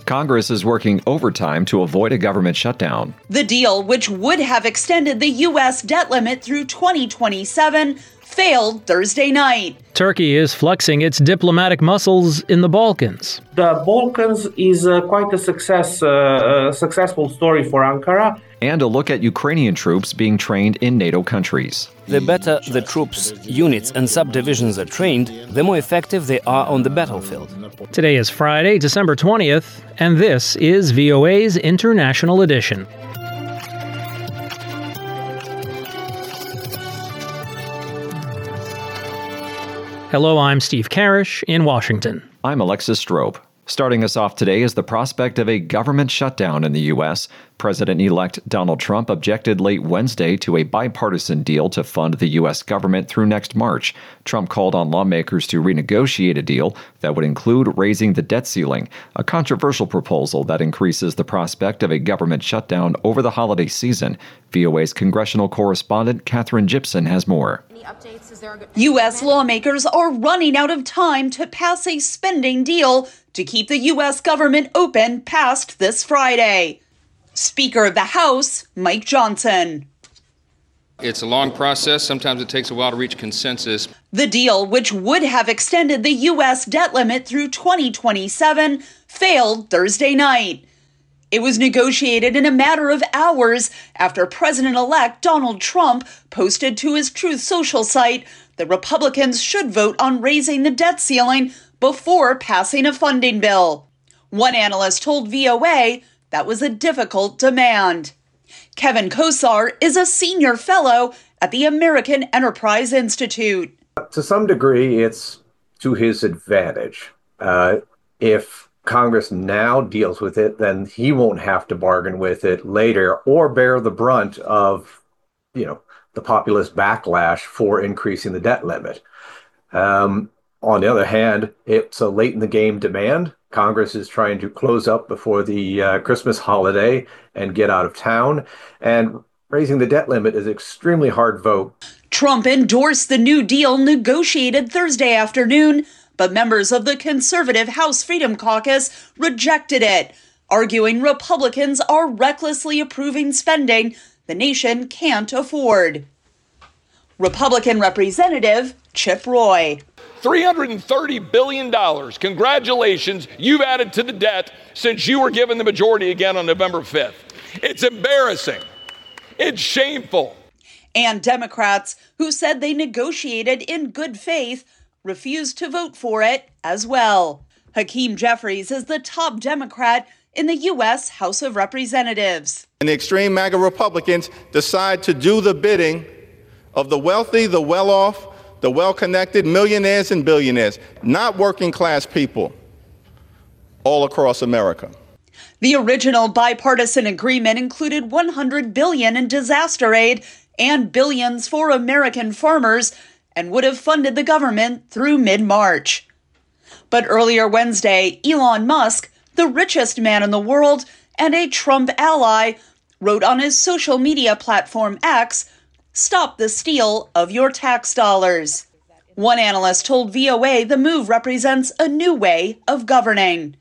Congress is working overtime to avoid a government shutdown. The deal, which would have extended the U.S. debt limit through 2027, failed Thursday night. Turkey is flexing its diplomatic muscles in the Balkans. The Balkans is quite a successful story for Ankara. And a look at Ukrainian troops being trained in NATO countries. The better the troops, units, and subdivisions are trained, the more effective they are on the battlefield. Today is Friday, December 20th, and this is VOA's International Edition. Hello, I'm Steve Karish in Washington. I'm Alexis Strope. Starting us off today is the prospect of a government shutdown in the U.S. President-elect Donald Trump objected late Wednesday to a bipartisan deal to fund the U.S. government through next March. Trump called on lawmakers to renegotiate a deal that would include raising the debt ceiling, a controversial proposal that increases the prospect of a government shutdown over the holiday season. VOA's congressional correspondent Katherine Gibson has more. U.S. lawmakers are running out of time to pass a spending deal to keep the U.S. government open past this Friday. Speaker of the House, Mike Johnson. It's a long process. Sometimes it takes a while to reach consensus. The deal, which would have extended the U.S. debt limit through 2027, failed Thursday night. It was negotiated in a matter of hours after President-elect Donald Trump posted to his Truth Social site that Republicans should vote on raising the debt ceiling before passing a funding bill. One analyst told VOA that was a difficult demand. Kevin Kosar is a senior fellow at the American Enterprise Institute. To some degree, it's to his advantage. If Congress now deals with it, then he won't have to bargain with it later or bear the brunt of, the populist backlash for increasing the debt limit. On the other hand, it's a late in the game demand. Congress is trying to close up before the Christmas holiday and get out of town. And raising the debt limit is an extremely hard vote. Trump endorsed the New Deal negotiated Thursday afternoon, but members of the conservative House Freedom Caucus rejected it, arguing Republicans are recklessly approving spending the nation can't afford. Republican Representative Chip Roy. $330 billion. Congratulations, you've added to the debt since you were given the majority again on November 5th. It's embarrassing. It's shameful. And Democrats, who said they negotiated in good faith, refused to vote for it as well. Hakeem Jeffries is the top Democrat in the U.S. House of Representatives. And the extreme MAGA Republicans decide to do the bidding of the wealthy, the well-off, the well-connected, millionaires and billionaires, not working-class people all across America. The original bipartisan agreement included $100 billion in disaster aid and billions for American farmers and would have funded the government through mid-March. But earlier Wednesday, Elon Musk, the richest man in the world and a Trump ally, wrote on his social media platform X, "Stop the steal of your tax dollars." One analyst told VOA the move represents a new way of governing.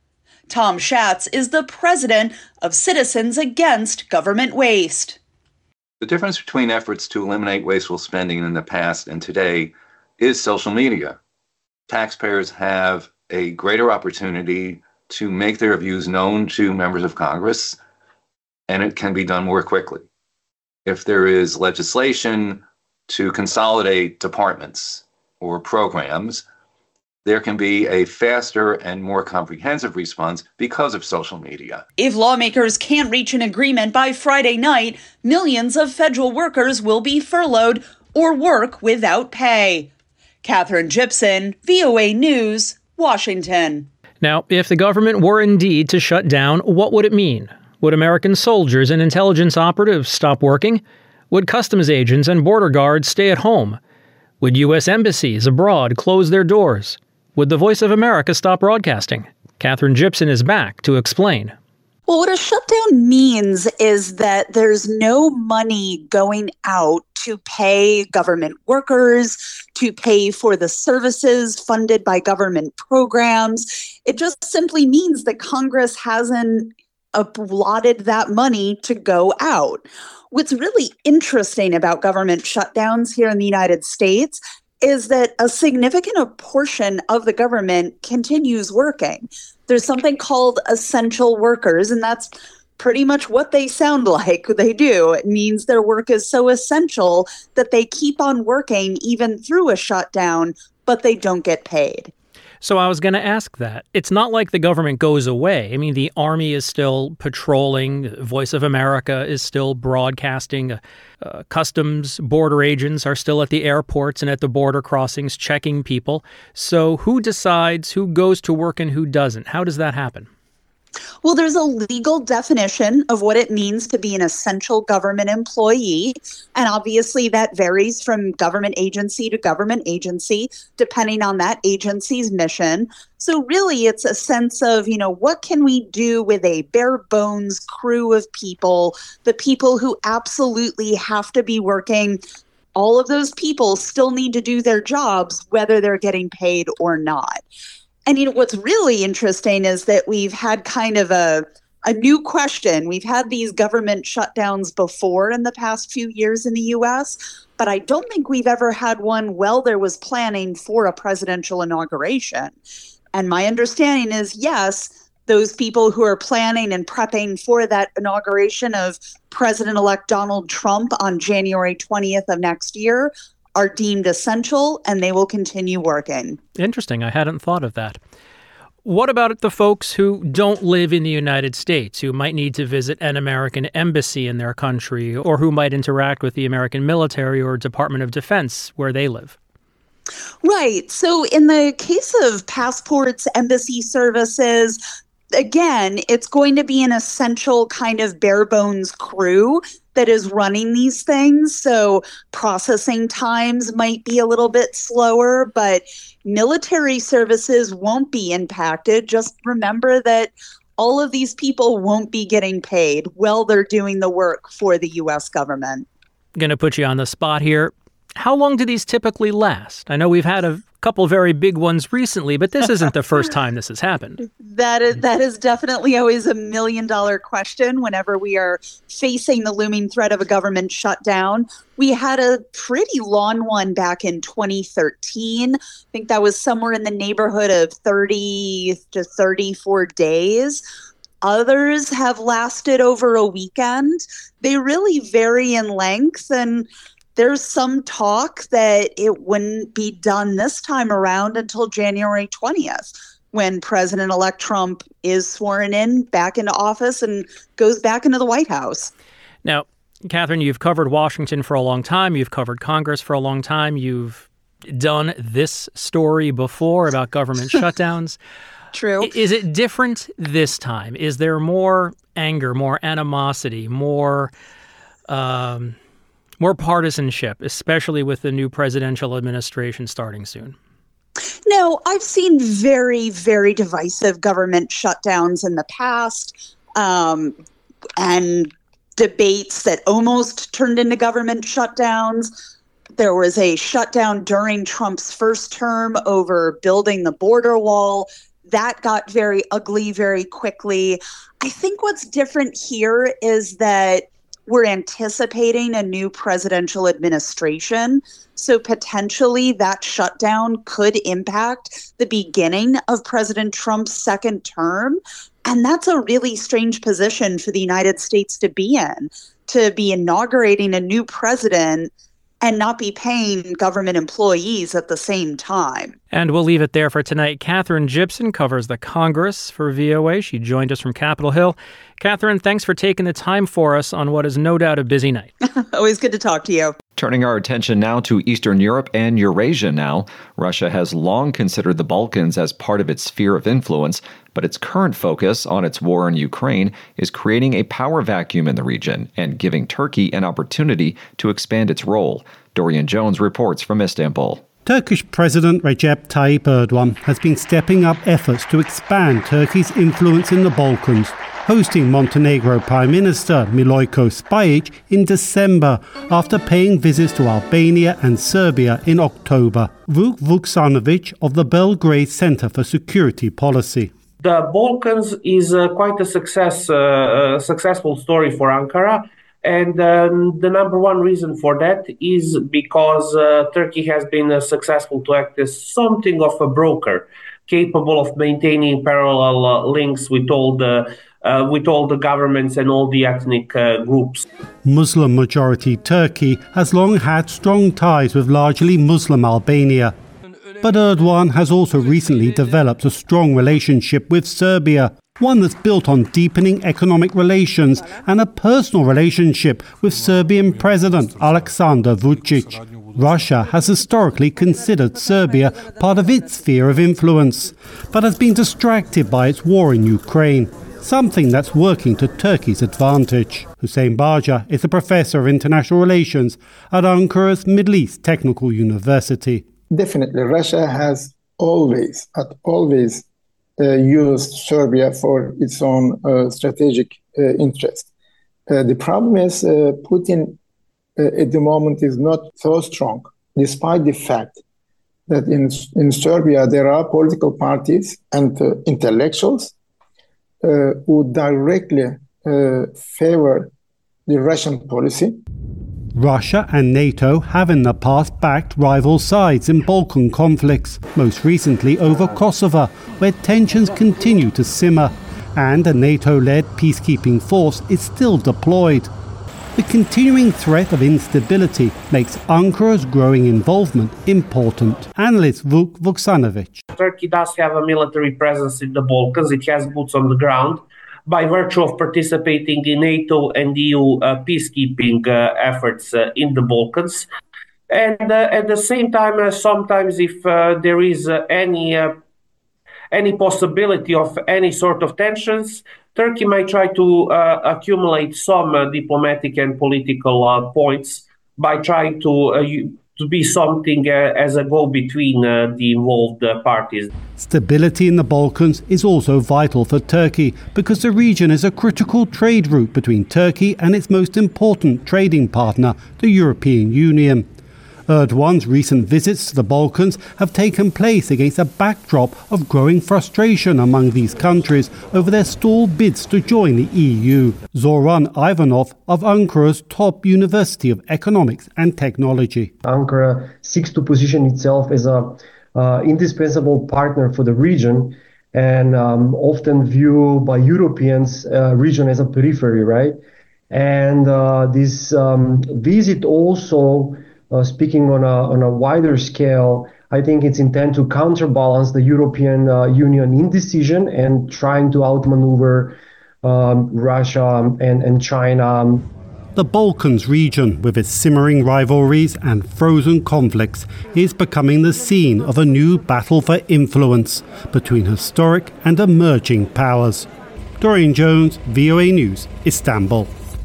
Tom Schatz is the president of Citizens Against Government Waste. The difference between efforts to eliminate wasteful spending in the past and today is social media. Taxpayers have a greater opportunity to make their views known to members of Congress, and it can be done more quickly. If there is legislation to consolidate departments or programs, there can be a faster and more comprehensive response because of social media. If lawmakers can't reach an agreement by Friday night, millions of federal workers will be furloughed or work without pay. Katherine Gibson, VOA News, Washington. Now, if the government were indeed to shut down, what would it mean? Would American soldiers and intelligence operatives stop working? Would customs agents and border guards stay at home? Would U.S. embassies abroad close their doors? Would the Voice of America stop broadcasting? Katherine Gibson is back to explain. Well, what a shutdown means is that there's no money going out to pay government workers, to pay for the services funded by government programs. It just simply means that Congress hasn't allotted that money to go out. What's really interesting about government shutdowns here in the United States is that a significant portion of the government continues working. There's something called essential workers, and that's pretty much what they sound like. They do. It means their work is so essential that they keep on working even through a shutdown, but they don't get paid. So I was going to ask that. It's not like the government goes away. I mean, the Army is still patrolling. Voice of America is still broadcasting. Customs border agents are still at the airports and at the border crossings checking people. So who decides who goes to work and who doesn't? How does that happen? Well, there's a legal definition of what it means to be an essential government employee. And obviously that varies from government agency to government agency, depending on that agency's mission. So really, it's a sense of, what can we do with a bare bones crew of people, the people who absolutely have to be working. All of those people still need to do their jobs, whether they're getting paid or not. And what's really interesting is that we've had kind of a new question. We've had these government shutdowns before in the past few years in the U.S., but I don't think we've ever had one while there was planning for a presidential inauguration. And my understanding is, yes, those people who are planning and prepping for that inauguration of President-elect Donald Trump on January 20th of next year are deemed essential, and they will continue working. Interesting. I hadn't thought of that. What about the folks who don't live in the United States, who might need to visit an American embassy in their country, or who might interact with the American military or Department of Defense where they live? Right. So in the case of passports, embassy services, again, it's going to be an essential kind of bare bones crew that is running these things. So processing times might be a little bit slower, but military services won't be impacted. Just remember that all of these people won't be getting paid while they're doing the work for the U.S. government. Going to put you on the spot here. How long do these typically last? I know we've had a couple very big ones recently, but this isn't the first time this has happened. That is definitely always a $1 million question whenever we are facing the looming threat of a government shutdown. We had a pretty long one back in 2013. I think that was somewhere in the neighborhood of 30 to 34 days. Others have lasted over a weekend. They really vary in length, and there's some talk that it wouldn't be done this time around until January 20th, when President-elect Trump is sworn in back into office and goes back into the White House. Now, Catherine, you've covered Washington for a long time. You've covered Congress for a long time. You've done this story before about government shutdowns. True. Is it different this time? Is there more anger, more animosity, more partisanship, especially with the new presidential administration starting soon? No, I've seen very, very divisive government shutdowns in the past, and debates that almost turned into government shutdowns. There was a shutdown during Trump's first term over building the border wall. That got very ugly very quickly. I think what's different here is that we're anticipating a new presidential administration. So potentially that shutdown could impact the beginning of President Trump's second term. And that's a really strange position for the United States to be in, to be inaugurating a new president and not be paying government employees at the same time. And we'll leave it there for tonight. Katherine Gibson covers the Congress for VOA. She joined us from Capitol Hill. Katherine, thanks for taking the time for us on what is no doubt a busy night. Always good to talk to you. Turning our attention now to Eastern Europe and Eurasia now. Russia has long considered the Balkans as part of its sphere of influence, but its current focus on its war in Ukraine is creating a power vacuum in the region and giving Turkey an opportunity to expand its role. Dorian Jones reports from Istanbul. Turkish President Recep Tayyip Erdogan has been stepping up efforts to expand Turkey's influence in the Balkans, hosting Montenegro Prime Minister Milojko Spajic in December after paying visits to Albania and Serbia in October. Vuk Vuksanovic of the Belgrade Center for Security Policy. The Balkans is quite a successful story for Ankara. And the number one reason for that is because Turkey has been successful to act as something of a broker, capable of maintaining parallel links with all the governments and all the ethnic groups. Muslim-majority Turkey has long had strong ties with largely Muslim Albania. But Erdogan has also recently developed a strong relationship with Serbia, one that's built on deepening economic relations and a personal relationship with Serbian President Aleksandar Vučić. Russia has historically considered Serbia part of its sphere of influence, but has been distracted by its war in Ukraine, something that's working to Turkey's advantage. Hussein Baja is a professor of international relations at Ankara's Middle East Technical University. Definitely, Russia has always used Serbia for its own strategic interest. The problem is Putin at the moment is not so strong, despite the fact that in Serbia there are political parties and intellectuals who directly favor the Russian policy. Russia and NATO have in the past backed rival sides in Balkan conflicts, most recently over Kosovo, where tensions continue to simmer, and a NATO-led peacekeeping force is still deployed. The continuing threat of instability makes Ankara's growing involvement important. Analyst Vuk Vuksanovic. Turkey does have a military presence in the Balkans. It has boots on the ground by virtue of participating in NATO and EU peacekeeping efforts in the Balkans. And at the same time, sometimes if there is any possibility of any sort of tensions, Turkey might try to accumulate some diplomatic and political points by trying to be something as a go-between the involved parties. Stability in the Balkans is also vital for Turkey because the region is a critical trade route between Turkey and its most important trading partner, the European Union. Erdogan's recent visits to the Balkans have taken place against a backdrop of growing frustration among these countries over their stalled bids to join the EU. Zoran Ivanov of Ankara's top University of Economics and Technology. Ankara seeks to position itself as an indispensable partner for the region and often viewed by Europeans region as a periphery, right? And this visit also speaking on a wider scale, I think it's intended to counterbalance the European Union indecision and trying to outmaneuver Russia and China. The Balkans region, with its simmering rivalries and frozen conflicts, is becoming the scene of a new battle for influence between historic and emerging powers. Dorian Jones, VOA News, Istanbul.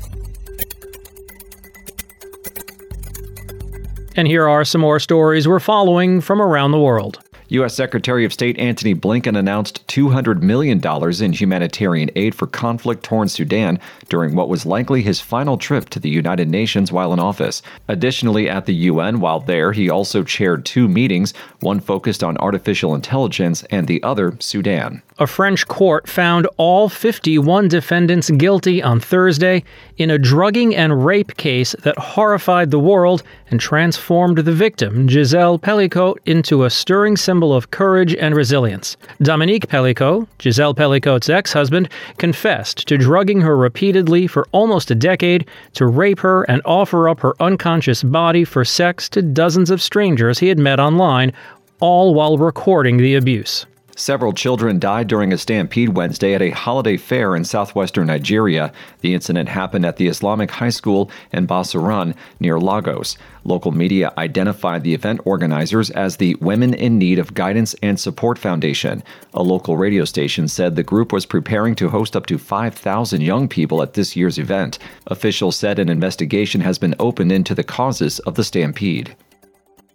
And here are some more stories we're following from around the world. U.S. Secretary of State Antony Blinken announced $200 million in humanitarian aid for conflict-torn Sudan during what was likely his final trip to the United Nations while in office. Additionally, at the UN, while there, he also chaired two meetings, one focused on artificial intelligence and the other Sudan. A French court found all 51 defendants guilty on Thursday in a drugging and rape case that horrified the world and transformed the victim, Gisèle Pelicot, into a stirring symbol of courage and resilience. Dominique Pelicot, Gisèle Pelicot's ex-husband, confessed to drugging her repeatedly for almost a decade, to rape her and offer up her unconscious body for sex to dozens of strangers he had met online, all while recording the abuse. Several children died during a stampede Wednesday at a holiday fair in southwestern Nigeria. The incident happened at the Islamic High School in Basuran, near Lagos. Local media identified the event organizers as the Women in Need of Guidance and Support Foundation. A local radio station said the group was preparing to host up to 5,000 young people at this year's event. Officials said an investigation has been opened into the causes of the stampede.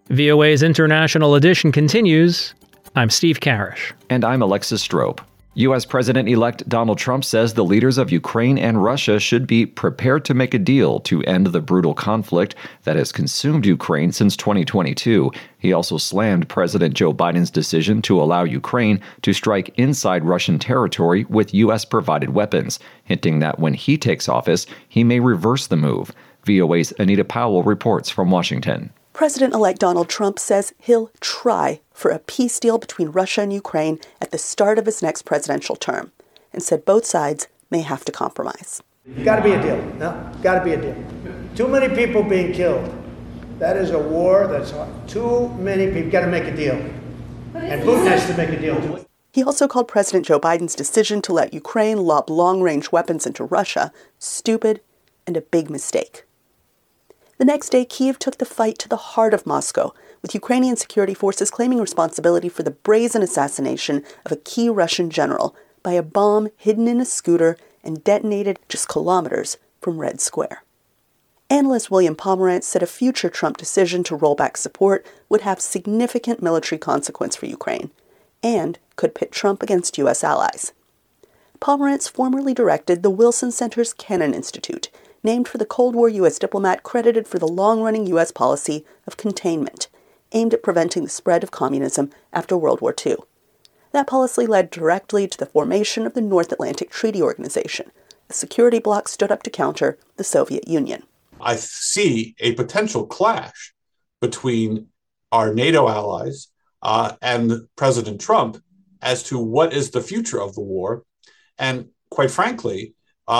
VOA's International Edition continues. I'm Steve Karish. And I'm Alexis Strope. U.S. President-elect Donald Trump says the leaders of Ukraine and Russia should be prepared to make a deal to end the brutal conflict that has consumed Ukraine since 2022. He also slammed President Joe Biden's decision to allow Ukraine to strike inside Russian territory with U.S.-provided weapons, hinting that when he takes office, he may reverse the move. VOA's Anita Powell reports from Washington. President-elect Donald Trump says he'll try for a peace deal between Russia and Ukraine at the start of his next presidential term, and said both sides may have to compromise. Got to be a deal. No, got to be a deal. Too many people being killed. That is a war that's too many people. Got to make a deal. And Putin has to make a deal too. He also called President Joe Biden's decision to let Ukraine lob long-range weapons into Russia stupid and a big mistake. The next day, Kyiv took the fight to the heart of Moscow, with Ukrainian security forces claiming responsibility for the brazen assassination of a key Russian general by a bomb hidden in a scooter and detonated just kilometers from Red Square. Analyst William Pomerantz said a future Trump decision to roll back support would have significant military consequence for Ukraine and could pit Trump against U.S. allies. Pomerantz formerly directed the Wilson Center's Kennan Institute, named for the Cold War U.S. diplomat credited for the long-running U.S. policy of containment, aimed at preventing the spread of communism after World War II. That policy led directly to the formation of the North Atlantic Treaty Organization, a security bloc stood up to counter the Soviet Union. I see a potential clash between our NATO allies and President Trump as to what is the future of the war. And quite frankly,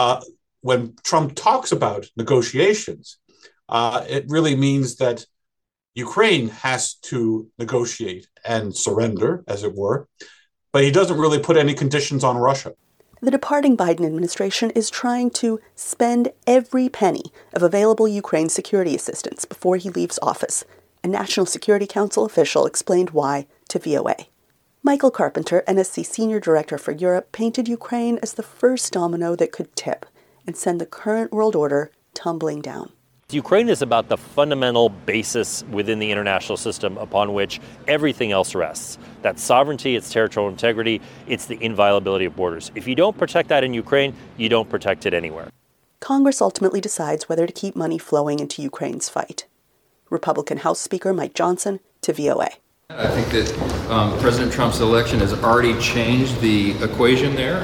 when Trump talks about negotiations, it really means that Ukraine has to negotiate and surrender, as it were, but he doesn't really put any conditions on Russia. The departing Biden administration is trying to spend every penny of available Ukraine security assistance before he leaves office. A National Security Council official explained why to VOA. Michael Carpenter, NSC Senior Director for Europe, painted Ukraine as the first domino that could tip and send the current world order tumbling down. Ukraine is about the fundamental basis within the international system upon which everything else rests. That's sovereignty, it's territorial integrity, it's the inviolability of borders. If you don't protect that in Ukraine, you don't protect it anywhere. Congress ultimately decides whether to keep money flowing into Ukraine's fight. Republican House Speaker Mike Johnson to VOA. I think that President Trump's election has already changed the equation there.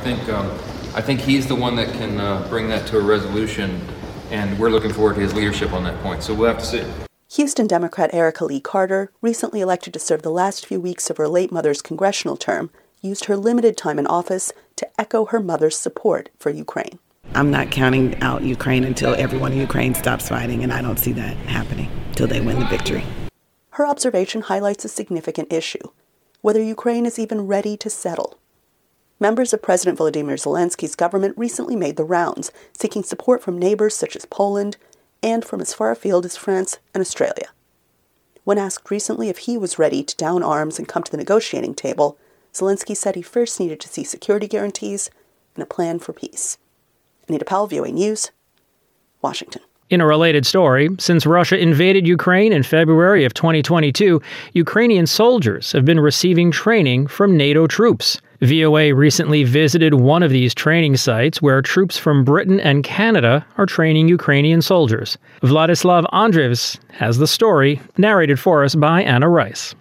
I think he's the one that can bring that to a resolution, and we're looking forward to his leadership on that point. So we'll have to see. Houston Democrat Erica Lee Carter, recently elected to serve the last few weeks of her late mother's congressional term, used her limited time in office to echo her mother's support for Ukraine. I'm not counting out Ukraine until everyone in Ukraine stops fighting, and I don't see that happening till they win the victory. Her observation highlights a significant issue, whether Ukraine is even ready to settle. Members of President Volodymyr Zelensky's government recently made the rounds, seeking support from neighbors such as Poland and from as far afield as France and Australia. When asked recently if he was ready to down arms and come to the negotiating table, Zelensky said he first needed to see security guarantees and a plan for peace. Anita Powell, VOA News, Washington. In a related story, since Russia invaded Ukraine in February of 2022, Ukrainian soldiers have been receiving training from NATO troops. VOA recently visited one of these training sites where troops from Britain and Canada are training Ukrainian soldiers. Vladislav Andreevs has the story, narrated for us by Anna Rice.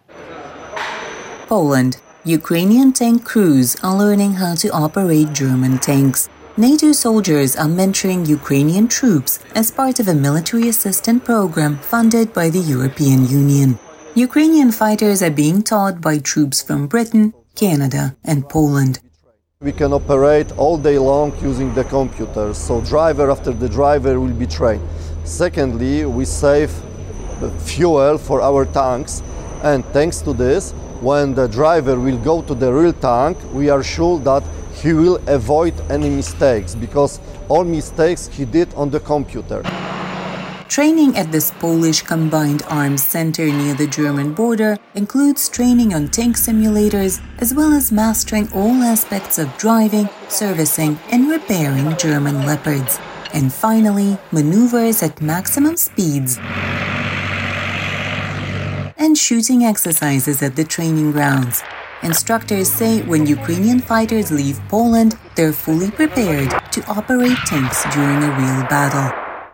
Poland. Ukrainian tank crews are learning how to operate German tanks. NATO soldiers are mentoring Ukrainian troops as part of a military assistance program funded by the European Union. Ukrainian fighters are being taught by troops from Britain, Canada, and Poland. We can operate all day long using the computers, so driver after the driver will be trained. Secondly, we save fuel for our tanks, and thanks to this, when the driver will go to the real tank, we are sure that he will avoid any mistakes, because all mistakes he did on the computer. Training at this Polish Combined Arms Center near the German border includes training on tank simulators, as well as mastering all aspects of driving, servicing, and repairing German Leopards. And finally, maneuvers at maximum speeds. and shooting exercises at the training grounds. Instructors say when Ukrainian fighters leave Poland, they're fully prepared to operate tanks during a real battle.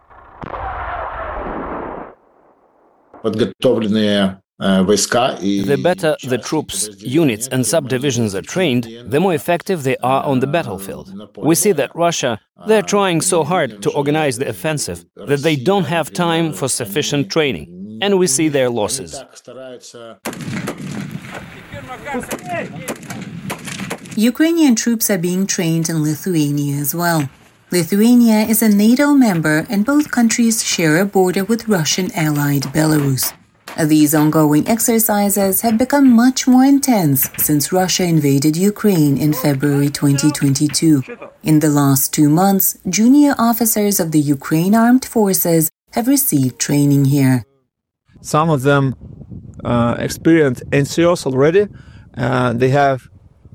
The better the troops, units and subdivisions are trained, the more effective they are on the battlefield. We see that Russia, they're trying so hard to organize the offensive that they don't have time for sufficient training, and we see their losses. Ukrainian troops are being trained in Lithuania as well. Lithuania is a NATO member and both countries share a border with Russian allied Belarus. These ongoing exercises have become much more intense since Russia invaded Ukraine in February 2022. In the last 2 months, junior officers of the Ukraine Armed Forces have received training here. Some of them experienced NCOs already. They have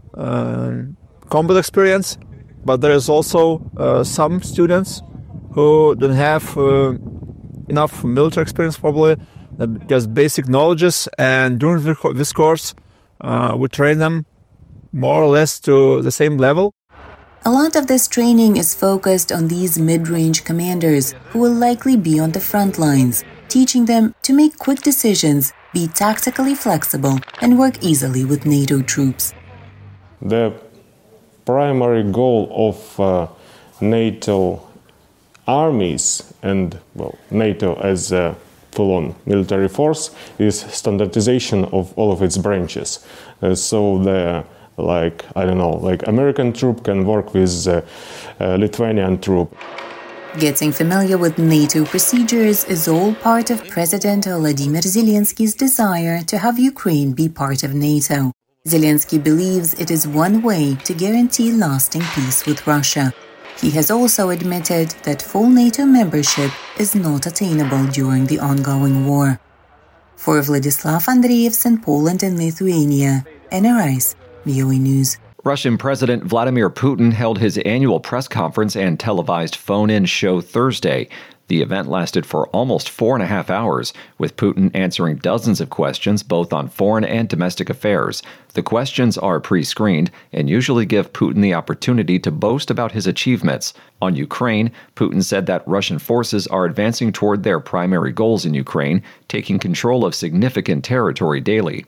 combat experience, but there is also some students who don't have enough military experience, probably just basic knowledges. And during this course, we train them more or less to the same level. A lot of this training is focused on these mid-range commanders who will likely be on the front lines, teaching them to make quick decisions, be tactically flexible, and work easily with NATO troops. The primary goal of NATO armies and, NATO as a full-on military force is standardization of all of its branches. So the American troop can work with Lithuanian troop. Getting familiar with NATO procedures is all part of President Volodymyr Zelensky's desire to have Ukraine be part of NATO. Zelensky believes it is one way to guarantee lasting peace with Russia. He has also admitted that full NATO membership is not attainable during the ongoing war. For Vladislav Andreevs in Poland and Lithuania, Anna Rice, VOA News. Russian President Vladimir Putin held his annual press conference and televised phone-in show Thursday. The event lasted for almost 4.5 hours, with Putin answering dozens of questions both on foreign and domestic affairs. The questions are pre-screened and usually give Putin the opportunity to boast about his achievements. On Ukraine, Putin said that Russian forces are advancing toward their primary goals in Ukraine, taking control of significant territory daily.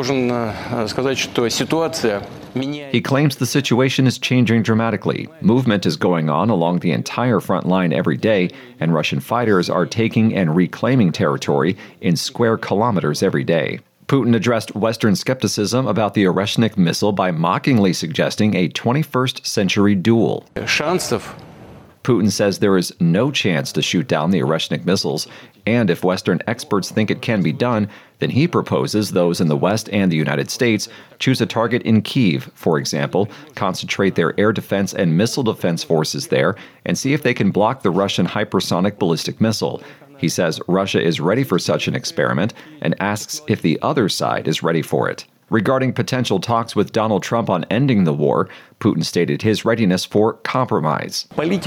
He claims the situation is changing dramatically. Movement is going on along the entire front line every day, and Russian fighters are taking and reclaiming territory in square kilometers every day. Putin addressed Western skepticism about the Oreshnik missile by mockingly suggesting a 21st century duel. Putin says there is no chance to shoot down the Oreshnik missiles, and if Western experts think it can be done, then he proposes those in the West and the United States choose a target in Kyiv, for example, concentrate their air defense and missile defense forces there, and see if they can block the Russian hypersonic ballistic missile. He says Russia is ready for such an experiment and asks if the other side is ready for it. Regarding potential talks with Donald Trump on ending the war, Putin stated his readiness for compromise.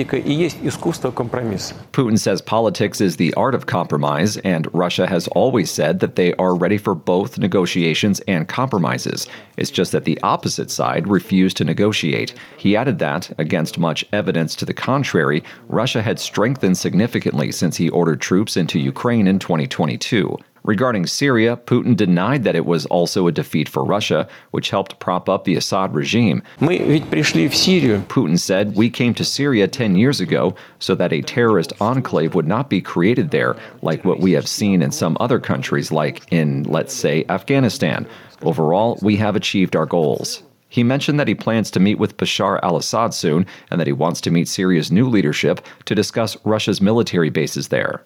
Putin says politics is the art of compromise, and Russia has always said that they are ready for both negotiations and compromises. It's just that the opposite side refused to negotiate. He added that, against much evidence to the contrary, Russia had strengthened significantly since he ordered troops into Ukraine in 2022. Regarding Syria, Putin denied that it was also a defeat for Russia, which helped prop up the Assad regime. Putin said, "We came to Syria 10 years ago so that a terrorist enclave would not be created there, like what we have seen in some other countries, like in, let's say, Afghanistan. Overall, we have achieved our goals." He mentioned that he plans to meet with Bashar al-Assad soon and that he wants to meet Syria's new leadership to discuss Russia's military bases there.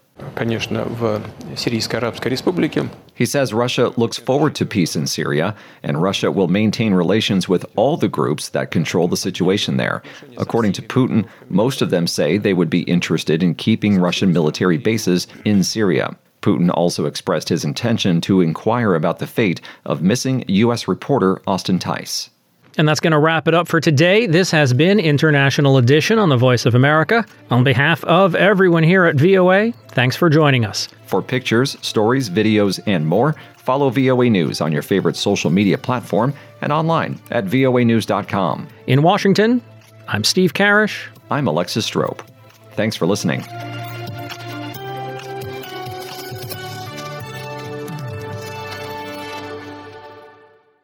He says Russia looks forward to peace in Syria, and Russia will maintain relations with all the groups that control the situation there. According to Putin, most of them say they would be interested in keeping Russian military bases in Syria. Putin also expressed his intention to inquire about the fate of missing U.S. reporter Austin Tice. And that's going to wrap it up for today. This has been International Edition on the Voice of America. On behalf of everyone here at VOA, thanks for joining us. For pictures, stories, videos, and more, Follow VOA News on your favorite social media platform and online at voanews.com. In Washington, I'm Steve Karish. I'm Alexis Strope. Thanks for listening.